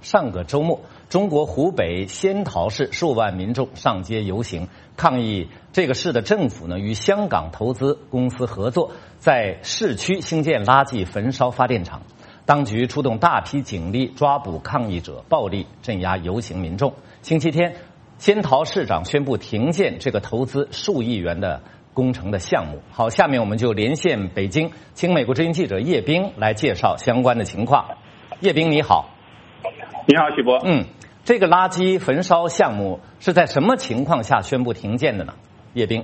上个周末，中国湖北仙桃市数万民众上街游行，抗议这个市的政府呢与香港投资公司合作，在市区兴建垃圾焚烧发电厂。当局出动大批警力抓捕抗议者，暴力镇压游行民众。星期天，仙桃市长宣布停建这个投资数亿元的工程的项目。好，下面我们就连线北京，请美国之音记者叶冰来介绍相关的情况。叶冰，你好。 你好，许博。 这个垃圾焚烧项目是在什么情况下宣布停建的呢？叶冰。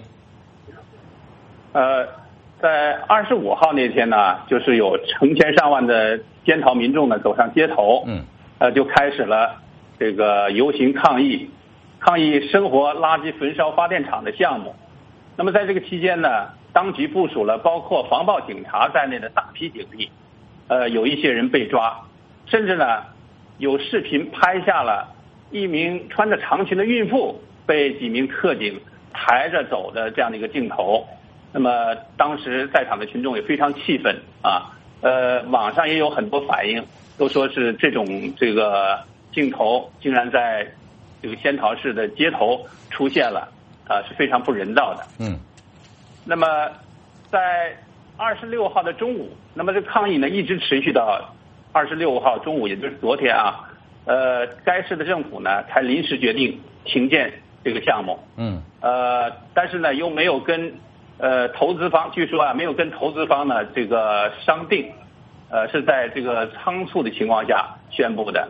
在25号那天呢，就是有成千上万的仙桃民众呢走上街头，就开始了这个游行抗议生活垃圾焚烧发电厂的项目。那么在这个期间呢，当局部署了包括防暴警察在内的大批警力，有一些人被抓，甚至呢有视频拍下了一名穿着长裙的孕妇被几名特警抬着走的这样的一个镜头。那么当时在场的群众也非常气愤啊，网上也有很多反应，都说是这个镜头竟然在这个仙桃市的街头出现了，是非常不人道的。那么在26号的中午，那么这抗议呢一直持续到26号中午，也就是昨天啊，该市的政府呢才临时决定停建这个项目。但是呢又没有跟投资方，据说啊没有跟投资方呢这个商定，是在这个仓促的情况下宣布的。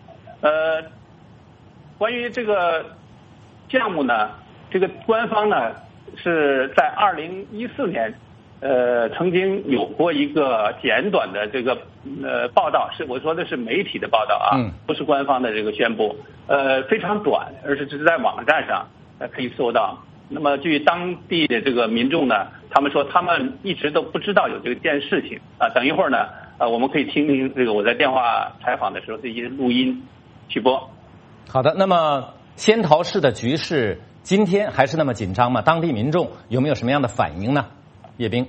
关于这个项目呢，这个官方呢是在2014年曾经有过一个简短的这个报道，是我说的是媒体的报道啊，不是官方的这个宣布，非常短，而且只是在网站上可以搜到。那么据当地的这个民众呢，他们说他们一直都不知道有这件事情啊。等一会儿呢，我们可以听听这个我在电话采访的时候这些录音。许波。 好的，那么仙桃市的局势今天还是那么紧张吗？当地民众有没有什么样的反应呢？叶冰。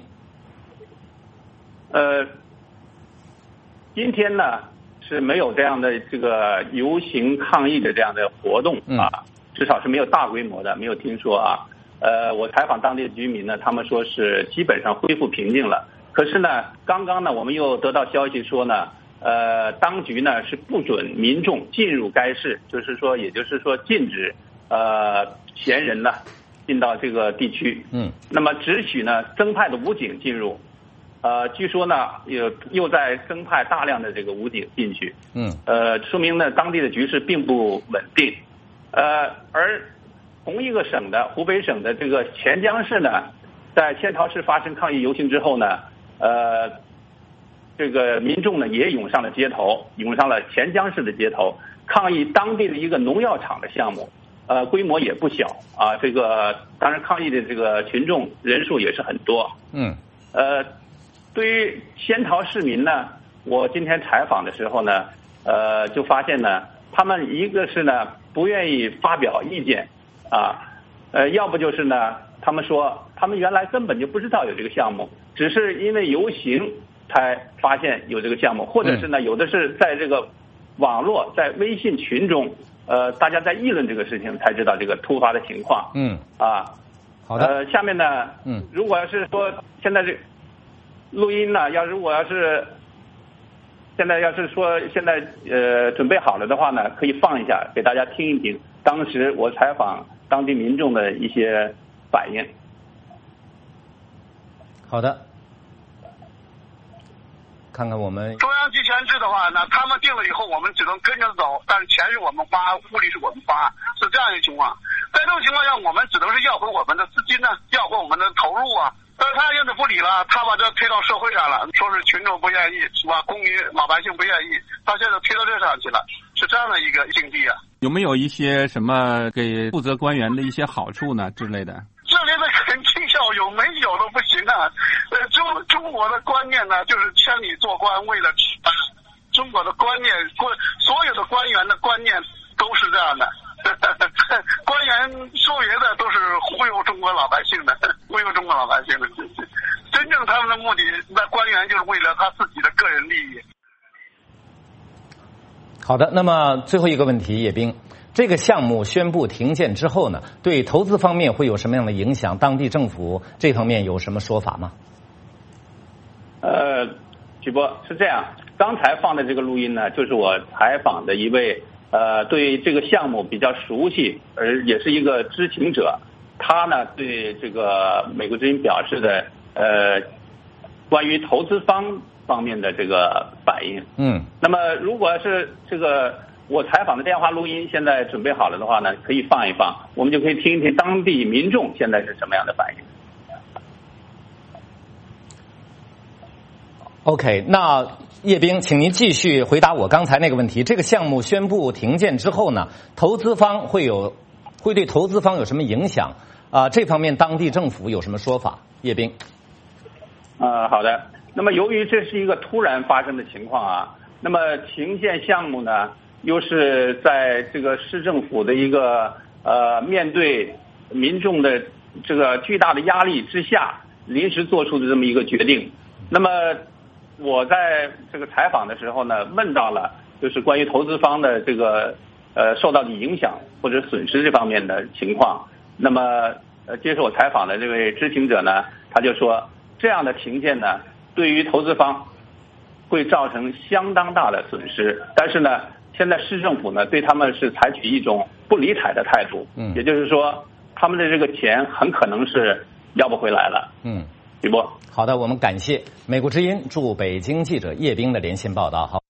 今天呢是没有这样的这个游行抗议的这样的活动啊，至少是没有大规模的，没有听说啊。我采访当地的居民呢，他们说是基本上恢复平静了。可是呢，刚刚呢我们又得到消息说呢，当局呢是不准民众进入该市，也就是说禁止闲人呢进到这个地区。那么只许呢增派的武警进入。据说呢又在增派大量的这个武警进去。说明呢当地的局势并不稳定。而同一个省的湖北省的这个潜江市呢，在仙桃市发生抗议游行之后呢，这个民众呢也涌上了街头，涌上了潜江市的街头，抗议当地的一个农药厂的项目，规模也不小啊。这个当然抗议的这个群众人数也是很多。对于仙桃市民呢，我今天采访的时候呢，就发现呢，他们一个是呢不愿意发表意见啊，要不就是呢，他们说他们原来根本就不知道有这个项目，只是因为游行才发现有这个项目，或者是呢，有的是在这个网络在微信群中，大家在议论这个事情才知道这个突发的情况。 好的。 下面呢，如果要是说现在这录音呢，如果要是现在准备好了的话呢，可以放一下给大家听一听当时我采访当地民众的一些反应。 好的，看看我们中央集权制的话，那他们定了以后，我们只能跟着走，但是钱是我们花，物力是我们花，是这样一个情况。在这种情况下，我们只能是要回我们的资金呢，要回我们的投入啊。但是他要是不理了，他把这推到社会上了，说是群众不愿意，是吧？公民老百姓不愿意，他现在推到这上去了，是这样的一个境地啊。 有没有一些什么给负责官员的一些好处呢之类的？ 这类的肯定要有，没有都不行啊。中国的观念呢，就是千里做官为了吃饭。中国的观念，所有的官员的观念都是这样的。官员说别的都是忽悠中国老百姓的，忽悠中国老百姓的。真正他们的目的，那官员就是为了他自己的个人利益。 好。 好的，那么最后一个问题，叶斌，这个项目宣布停建之后呢，对投资方面会有什么样的影响？当地政府这方面有什么说法吗？ 曲波是这样，刚才放的这个录音呢，就是我采访的一位对这个项目比较熟悉，也是一个知情者，他呢对这个美国之音表示的关于投资方面的这个反应。那么如果是这个我采访的电话录音现在准备好了的话呢，可以放一放，我们就可以听一听当地民众现在是什么样的反应。 OK， 那叶斌，请您继续回答我刚才那个问题。这个项目宣布停建之后呢，投资方会对投资方有什么影响？这方面当地政府有什么说法？叶斌。 好的。那么由于这是一个突然发生的情况啊，那么停建项目呢，又是在这个市政府的一个面对民众的这个巨大的压力之下，临时做出的这么一个决定。那么我在这个采访的时候呢，问到了就是关于投资方的这个受到的影响或者损失这方面的情况。那么接受我采访的这位知情者呢，他就说这样的停建呢，对于投资方会造成相当大的损失，但是呢，现在市政府呢对他们是采取一种不理睬的态度，也就是说他们的这个钱很可能是要不回来了。徐波。 好的，我们感谢美国之音驻北京记者叶斌的连线报道。好。